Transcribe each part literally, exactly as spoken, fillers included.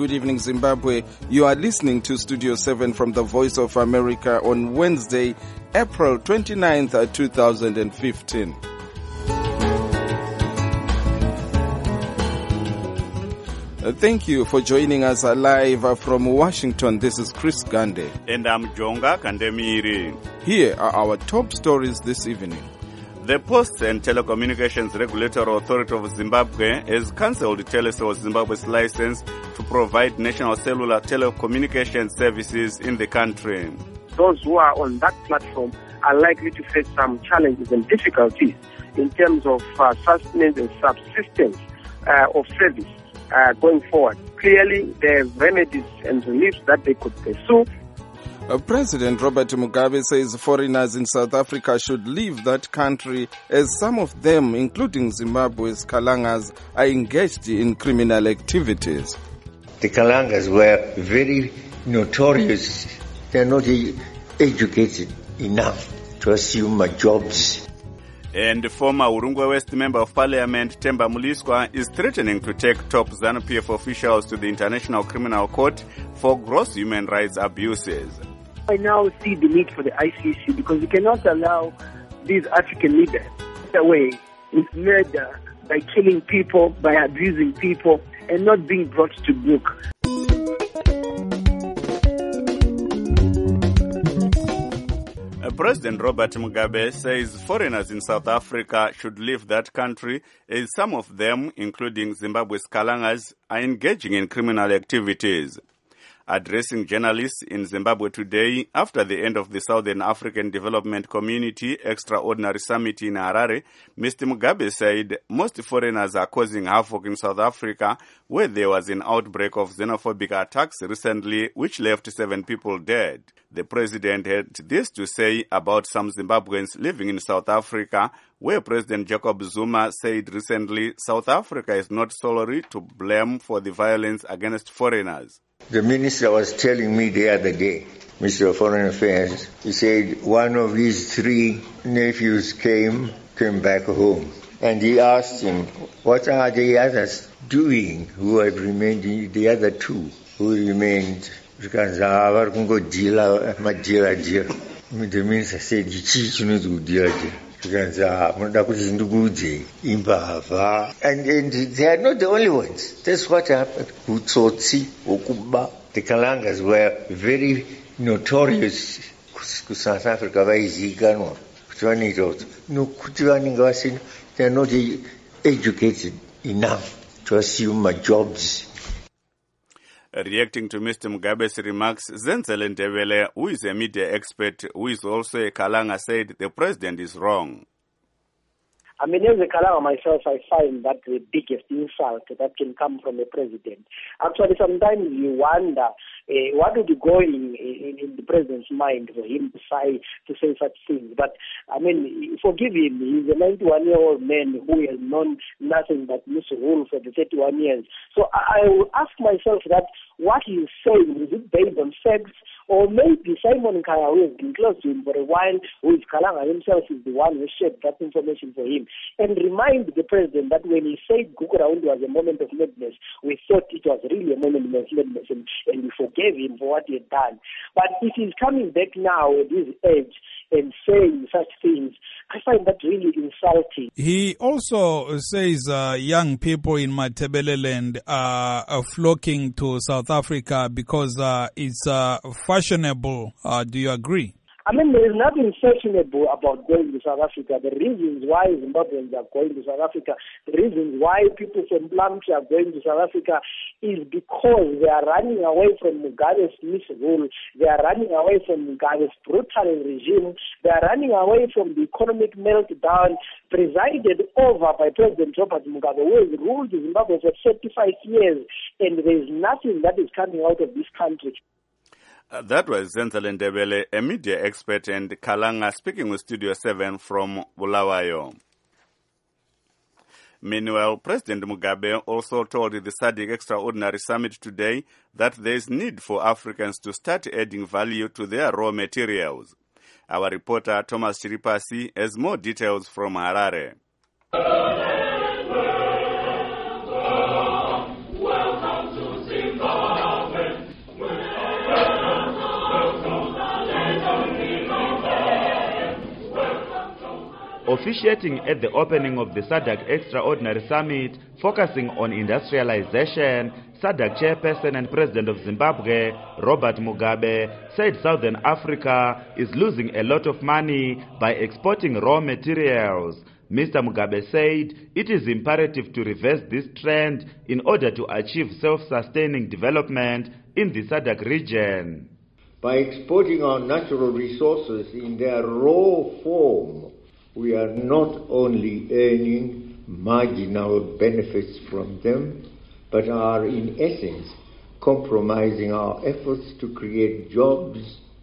good evening, Zimbabwe. You are listening to Studio seven from the Voice of America on Wednesday, April twenty-ninth, two thousand fifteen. Uh, thank you for joining us live uh, from Washington. This is Chris Gande. And I'm Jonga Kandemiri. Here are our top stories this evening. The Posts and Telecommunications Regulatory Authority of Zimbabwe has cancelled Telecel Zimbabwe's license to provide national cellular telecommunication services in the country. Those who are on that platform are likely to face some challenges and difficulties in terms of uh, sustenance and subsistence uh, of service uh, going forward. Clearly, there are remedies and reliefs that they could pursue. Uh, President Robert Mugabe says foreigners in South Africa should leave that country as some of them, including Zimbabwe's Kalangas, are engaged in criminal activities. The Kalangas were very notorious. They are not educated enough to assume jobs. And former Urungwe West Member of Parliament Themba Muliswa is threatening to take top ZANU P F officials to the International Criminal Court for gross human rights abuses. I now see the need for the I C C because we cannot allow these African leaders to get away with murder by killing people, by abusing people, and not being brought to book. President Robert Mugabe says foreigners in South Africa should leave that country as some of them, including Zimbabwe's Kalangas, are engaging in criminal activities. Addressing journalists in Zimbabwe today after the end of the Southern African Development Community Extraordinary Summit in Harare, Mister Mugabe said most foreigners are causing havoc in South Africa, where there was an outbreak of xenophobic attacks recently which left seven people dead. The president had this to say about some Zimbabweans living in South Africa, where President Jacob Zuma said recently South Africa is not solely to blame for the violence against foreigners. The minister was telling me the other day, Minister of Foreign Affairs, he said one of his three nephews came, came back home. And he asked him, what are the others doing who have remained, the other two who remained? The minister said, and, and they are not the only ones. That's what happened. The Kalangas were very notorious to South Africa. They are not educated enough to assume jobs. Reacting to Mister Mugabe's remarks, Zenzele Ndebele, who is a media expert who is also a Kalanga, said the president is wrong. I mean, as a Kalanga myself, I find that the biggest insult that can come from a president. Actually, sometimes you wonder uh, what would go in, in, in the president's mind for him to say, to say such things. But, I mean, forgive him. He's a ninety-one-year-old man who has known nothing but misrule for the thirty-one years. So I, I will ask myself that what he is saying, is it based on facts? Or maybe Simon Kaya, who has been close to him for a while, who is Kalanga himself, is the one who shared that information for him. And remind the president that when he said Gukurahundi was a moment of madness, we thought it was really a moment of madness, and, and we forgave him for what he had done. But if he's coming back now at his age and saying such things, I find that really insulting. He also says uh, young people in Matabeleland are, are flocking to South Africa because uh, it's uh, fashionable. Uh, do you agree? I mean, there is nothing fashionable about going to South Africa. The reasons why Zimbabweans are going to South Africa, the reasons why people from Plumtree are going to South Africa is because they are running away from Mugabe's misrule. They are running away from Mugabe's brutal regime. They are running away from the economic meltdown presided over by President Robert Mugabe, who has ruled Zimbabwe for thirty-five years, and there is nothing that is coming out of this country. Uh, that was Zenzele Ndebele, a media expert and Kalanga, speaking with Studio seven from Bulawayo. Meanwhile, President Mugabe also told the S A D C Extraordinary Summit today that there is need for Africans to start adding value to their raw materials. Our reporter Thomas Chiripasi has more details from Harare. Welcome to Zimbabwe. Officiating at the opening of the SADC Extraordinary Summit focusing on industrialization, SADC Chairperson and President of Zimbabwe, Robert Mugabe, said Southern Africa is losing a lot of money by exporting raw materials. Mister Mugabe said it is imperative to reverse this trend in order to achieve self-sustaining development in the SADC region. By exporting our natural resources in their raw form, we are not only earning marginal benefits from them, but are in essence compromising our efforts to create jobs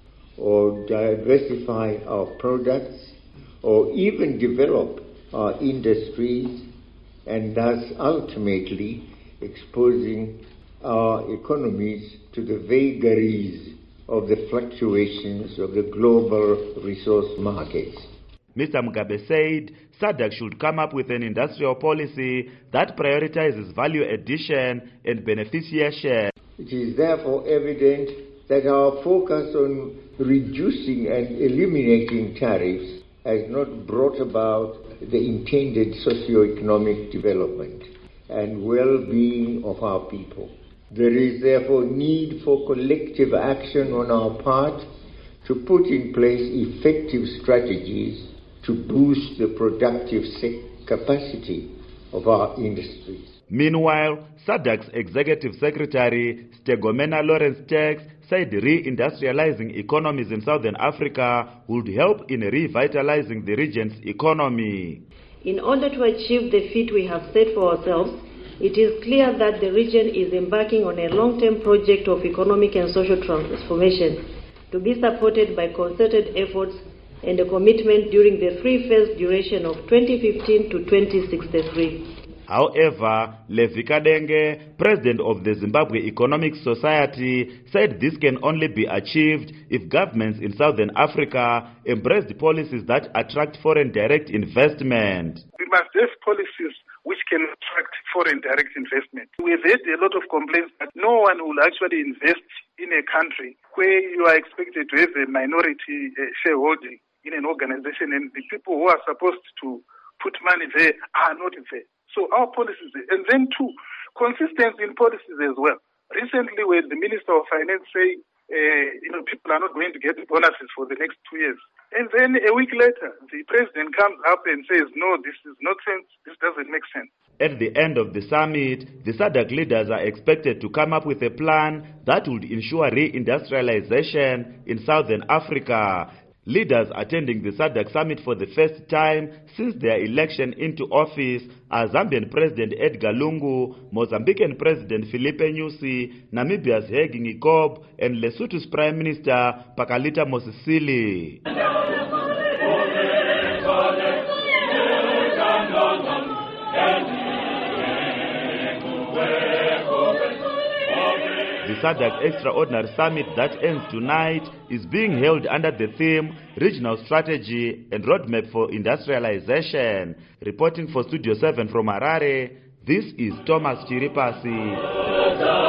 or diversify our products or even develop our industries, and thus ultimately exposing our economies to the vagaries of the fluctuations of the global resource markets. Mister Mugabe said SADC should come up with an industrial policy that prioritizes value addition and beneficiary share. It is therefore evident that our focus on reducing and eliminating tariffs has not brought about the intended socio-economic development and well-being of our people. There is therefore need for collective action on our part to put in place effective strategies to boost the productive capacity of our industries. Meanwhile, SADC's Executive Secretary Stegomena Lawrence Tax said re-industrializing economies in Southern Africa would help in revitalizing the region's economy. In order to achieve the feat we have set for ourselves, it is clear that the region is embarking on a long-term project of economic and social transformation to be supported by concerted efforts and a commitment during the three-phase duration of twenty fifteen to twenty sixty-three. However, Levi Kadenge, president of the Zimbabwe Economic Society, said this can only be achieved if governments in Southern Africa embrace the policies that attract foreign direct investment. We must have policies which can attract foreign direct investment. We've had a lot of complaints that no one will actually invest in a country where you are expected to have a minority uh, shareholding in an organization, and the people who are supposed to put money there are not there. So our policies, and then two, consistency in policies as well. Recently, when the Minister of Finance say, uh, you know, people are not going to get bonuses for the next two years, and then a week later, the President comes up and says, no, this is nonsense, this doesn't make sense. At the end of the summit, the SADC leaders are expected to come up with a plan that would ensure re-industrialization in Southern Africa. Leaders attending the SADC summit for the first time since their election into office are Zambian President Edgar Lungu, Mozambican President Filipe Nyusi, Namibia's Hage Geingob, and Lesotho's Prime Minister Pakalita Mosisili. The SADC Extraordinary Summit that ends tonight is being held under the theme Regional Strategy and Roadmap for Industrialization. Reporting for Studio seven from Harare, this is Thomas Chiripasi.